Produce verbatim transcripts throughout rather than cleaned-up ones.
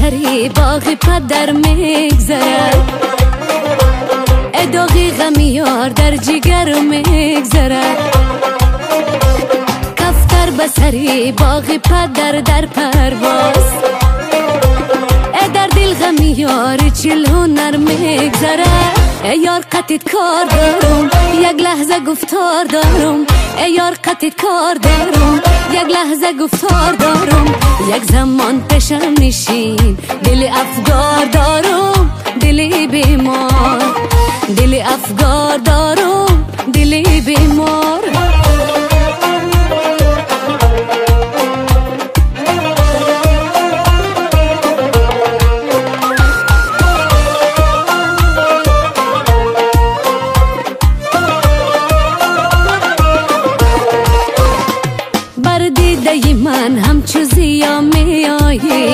بسری باغ پدر میگذرد، اداغی غمی یار در جگر میگذرد. کفتر بسری باغ پدر در پرواز، در دل غمی یار چل هنر میگذرد. ای یار قطعت کار دارم، یک لحظه گفتار دارم. ای یار قطعت کار دارم، یک لحظه گفتار دارم. یک زمان پیشم نشین، دل افگار دارم، دل بیمار. دل افگار دارم، دل بیمار. دیده من همچو زیا می آیی،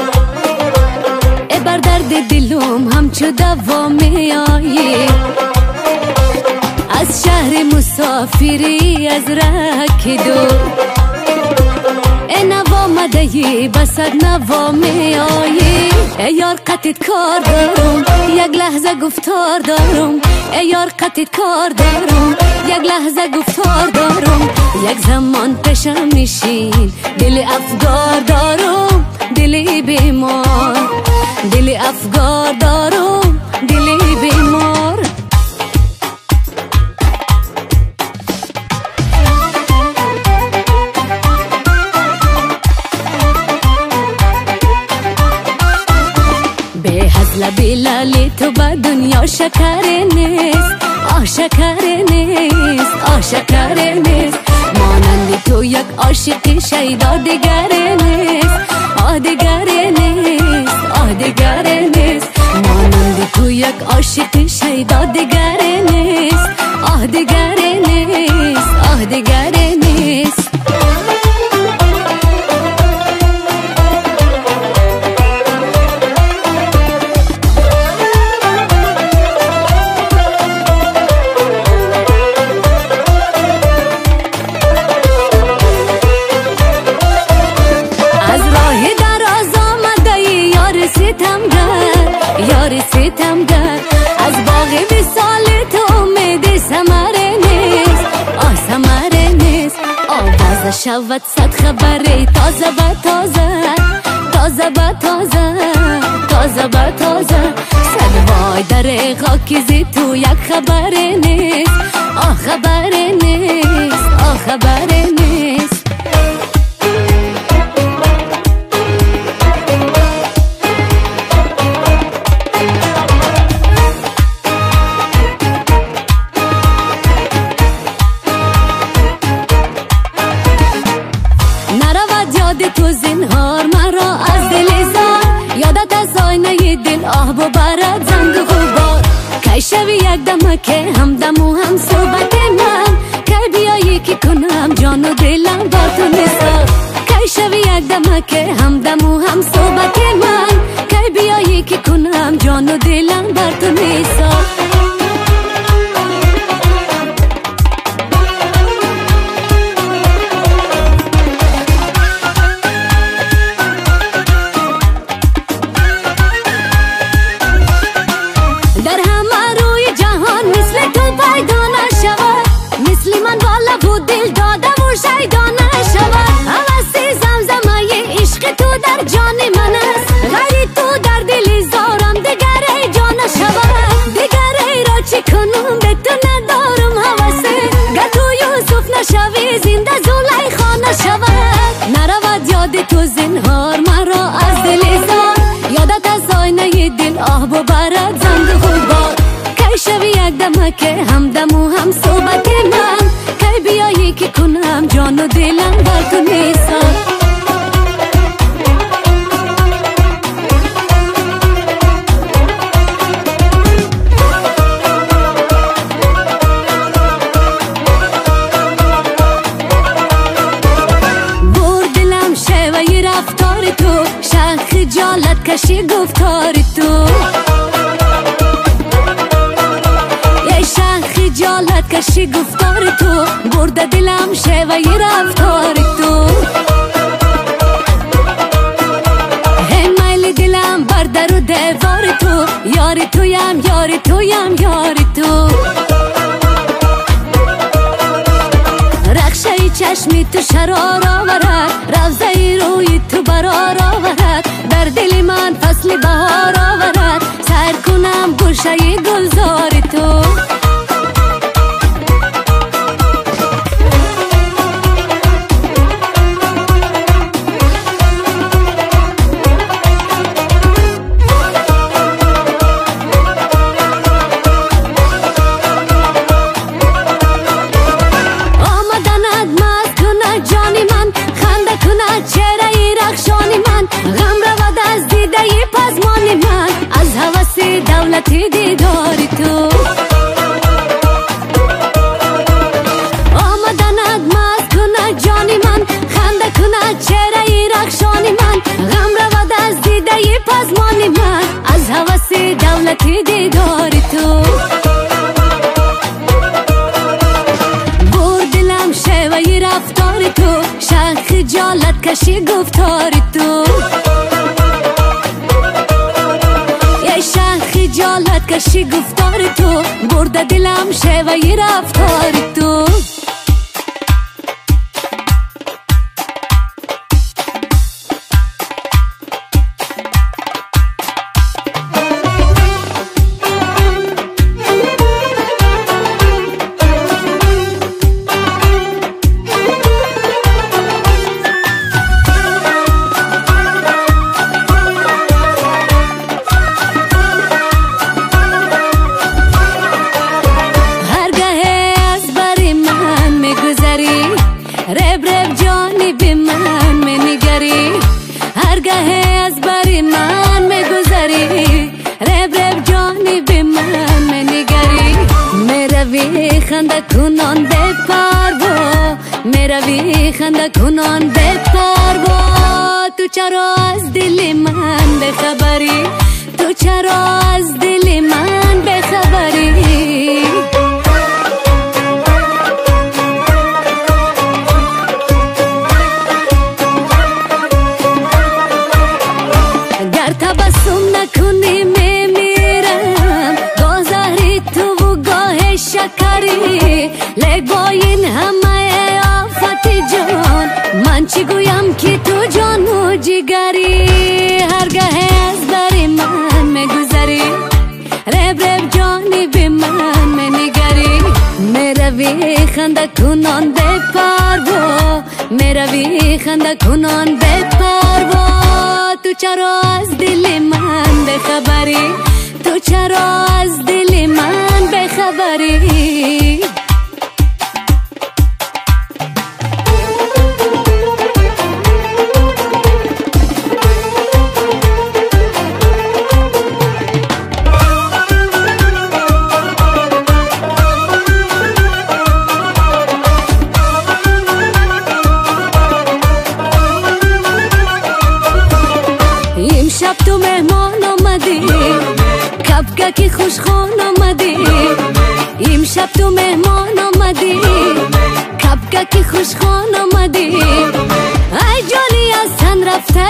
ای بر درد دلم همچو دوا می آیی. از شهر مسافری از رک دور، ای نوا مدهی بسد نوا می آیی. ای یار قطعت کار دارم، یک لحظه گفتار دارم. ای یار قطعت کار دارم، یک لحظه گفتار دارم. یک زمان پیشم نشین، دل افگار دارم، دل بیمار. دل افگار دارم، دل بیمار. به هزل بلالی تو با دنیا شکر نیست، آه شکر نیست، آه شکر نیست. مانند تو یک عاشق شیدا دیگر نیست، آه دیگر نیست، آه دیگر نیست. مانند تو یک عاشق شیدا دیگر نیست، آه دیگر نیست، آه دیگر نیست. یار ستمگر از باغ وصال تو امید ثمره نیست، آه ثمره نیست. آواز شود صد خبری تازه به تازه، تازه به تازه، تازه به تازه. صد وای در خاکی تو یک خبری نیست، آه خبری نیست، آه خبری نیست. تو زنهار مرا از دل زار، یادت از آینه دل آه ببرد زنگ غبار. کی شوی یک دمه که همدم و هم صحبت من، کی بیایی که کنم جان و دلم با تو نثار. کی شوی یک دمه که همدم و هم صحبت من، کی بیایی که کنم جان و دلم بر تو نثار. تو زنهار مرا از دل زار، یادت از آینه دل آه ببرد زنگ غبار. کی شوی یک دمه که همدم و هم صحبت من، کی بیایی که کنم جان و دلم با تو نثار. خجالت کشی گفتار تو، یه شخ خجالت کشی گفتار تو، برده دلم شوی رفتار تو. هی میل دلم تو شرار آورد، روزه روی تو برار آورد، در دل من فصل بهار آورد، سر کنم گوشه گلزار تو. دولتی دیداری تو آمدند مست کنه جانی من، خنده کنه چهره رخشانی من، غم رود از دیده پزمانی من، از هوس دولتی دیداری تو. بر دلم شیوه رفتاری تو، شخ خجالت کشی گفتاری تو، خجالت کشی گفتار تو، برده دلم شیوه رفتار تو. رب رب جانی بی من می نگری، هرگاه از بری من می گذری، رب رب جانی بی من می نگری، می روی خنده کنان به پروا، می روی خنده کنان به پروا، تو چرا از دل من بخبری، تو چرا از دل من بخبری. تبسم نکنی میمیرم، گاه زهری تو و گاه شکری، لیک با این همه آفت جان، من چی گویم که تو جان و جگری، هرگاه از بری من میگذری، رب رب جانی بی من می نگری، می روی خنده کنان به پروا، می روی خنده کنان به پروا، تو چرا از دل من بخبری، تو چرا از دل من بخبری. شب تو مهمان آمدی، کبکه کی خوشخوان آمدی، امشب تو مهمان آمدی، کبکه کی خوشخوان آمدی، ای جانی از تن رفته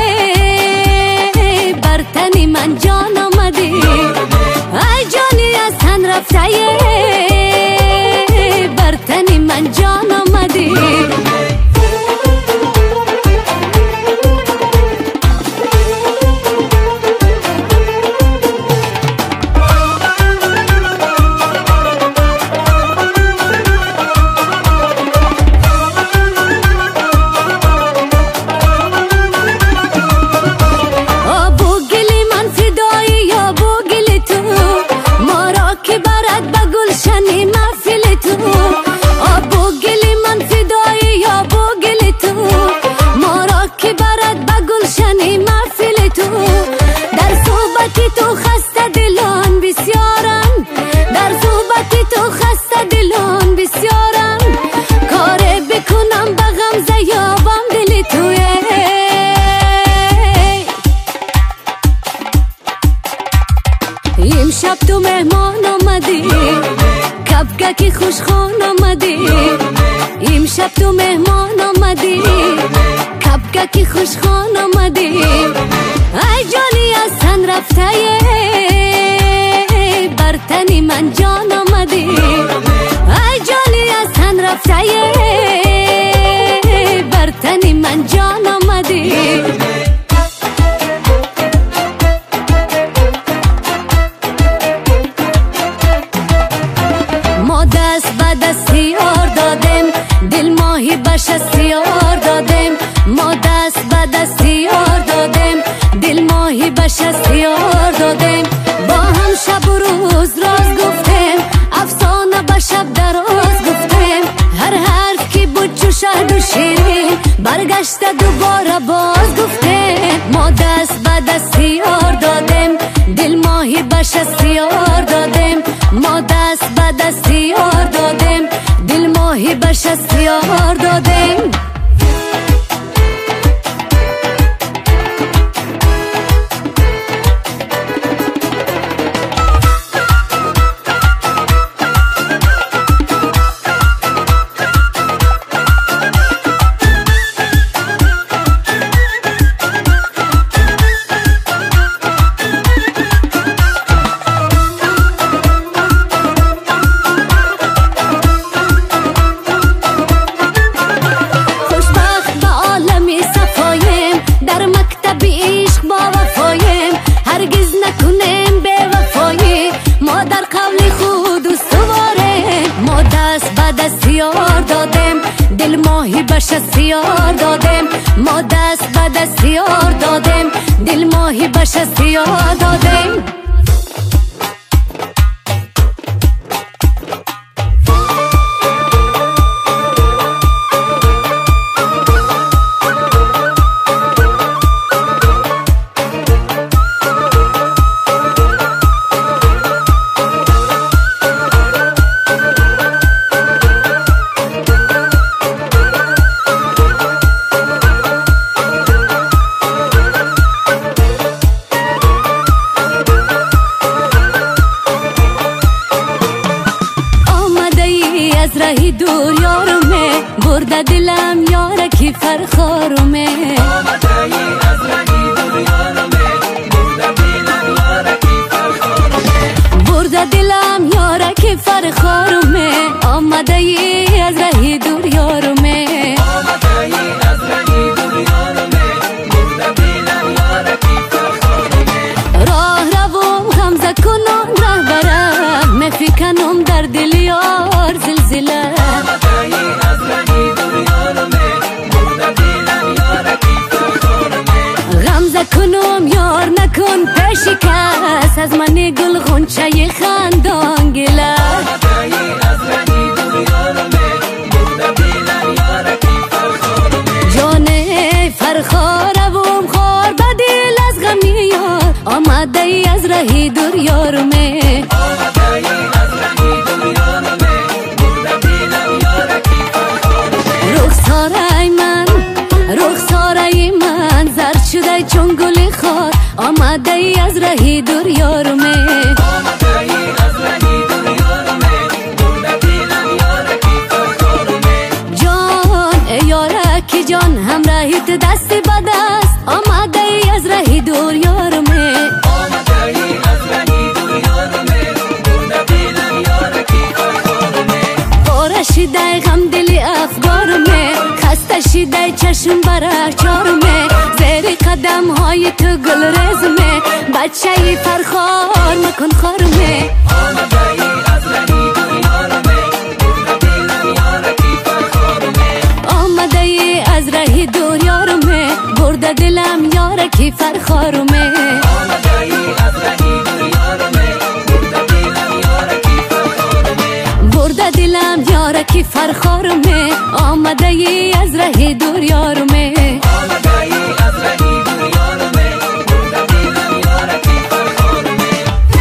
بر تن من جان آمدی، ای جانی از تن رفته بر تن من جان آمدی. امشب تو مهمان آمدی، کبکه کی خوشخوان آمدی، امشب تو مهمان آمدی، کبکه کی خوشخوان آمدی، ای جانی از تن رفته بر تن من جان آمدی، ای جانی از تن رفته هایی ما دست به دست یار دادیم دل ماهی بش یار دادیم ما دست به دست یار دادیم دل ماهی بش یار دادیم با هم شب و روز راز گفتیم افسانه به شب دراز گفتیم هر حرف که بود چو شهد و شیرین برگشته دوباره باز گفتیم ما دست به دست یار دادیم دل ماهی بش یار دادیم ما دست به دست یار دادیم دل ماهی بش یار دادیم یار دادیم دل ماهی بش یار دادیم ما دست به دست یار دادیم دل ماهی بش یار دادیم از رهی دور یارمه برده دلم یارکی فرخارمه آمده ای از رهی دور یارمه برده دلم یارکی فرخارمه برده دلم یارکی فرخارمه آمده ای از رهی دور یارمه آمده ای از رهی دور یارمه برده دلم یارکی فرخارمه راه روم غمزه کنم ره برم مفکنم در دل یار زلزله آمده ای از رهی دور یارمه برده دلم یارکی فرخارمه غمزه کنم یار نکن پیش کس از من گل غنچه خندان گله آمده ای از رهی دور یارمه برده دلم یارکی فرخارمه جان فرخارم خار به دل از غمی یار آمده ای از رهی دور یارمه آمده ای از رهی دور یارمه برده دلم یارکی فرخارمه رخساره من رخساره من زرد شده چون گل خار آمده ای از رهی دور یارمه آمده ای از رهی دور یارمه برده دلم یارکی فرخارمه جان ای یارکی جان همراهیت دست به دست آمده ای از رهی دور یارمه آمده ای از رهی دور یارمه برده دلم یارکی فرخارمه پاره شده غم دل افگارمه خسته شده چشم بره چارمه زیر قدم های تو گل رزمه بچه فرخار مکن خارمه آمده ای از رهی دور یارمه برده دلم یارکی فرخارمه آمده ای از رهی دور یارمه برده دلم یارکی فرخارمه آمده ای از رهی دور یارمه برده دلم یارکی فرخارمه برده دلم یارکی فرخارمه آمده ای از رهی دور یارمه آمده ای از رهی دور یارمه برده دلم یارکی فرخارمه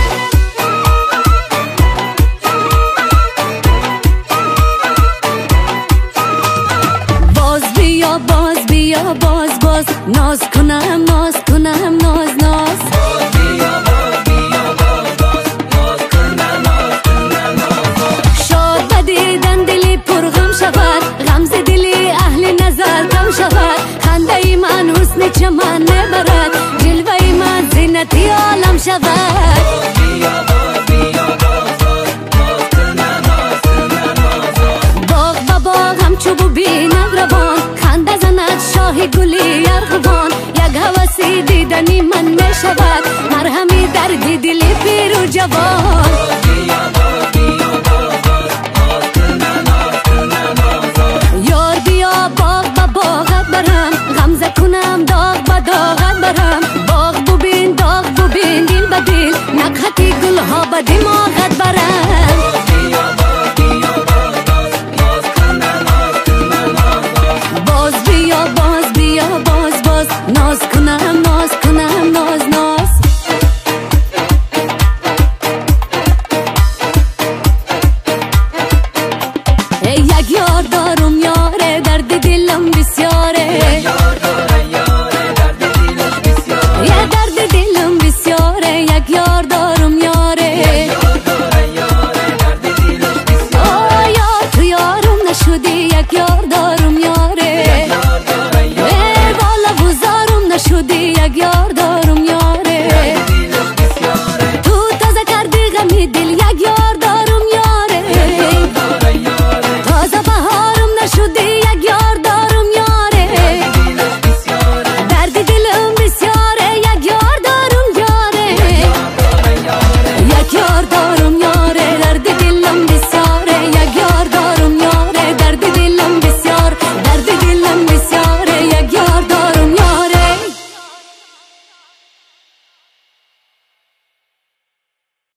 باز بیا باز بیا باز باز ناز کنم ناز کنم ناز ناز باز بیا باز بیا باز باز ناز کنم ناز کنم ناز باز شاد بدیدن دلی پرغم شود غمز دلی اهل نظر کم شود خنده ای من حسن چمن نبرد جلوه ای من زینتی عالم شود باز بیا باز بیا باز باز ناز کنم ناز کنم ناز باز باغ با باغ هم چوب و بیند روان خنده زند شاد ماهی گلی ارغوان یک هوسی دیدنی من می شود مرهمی دردی دلی پیر و جوان.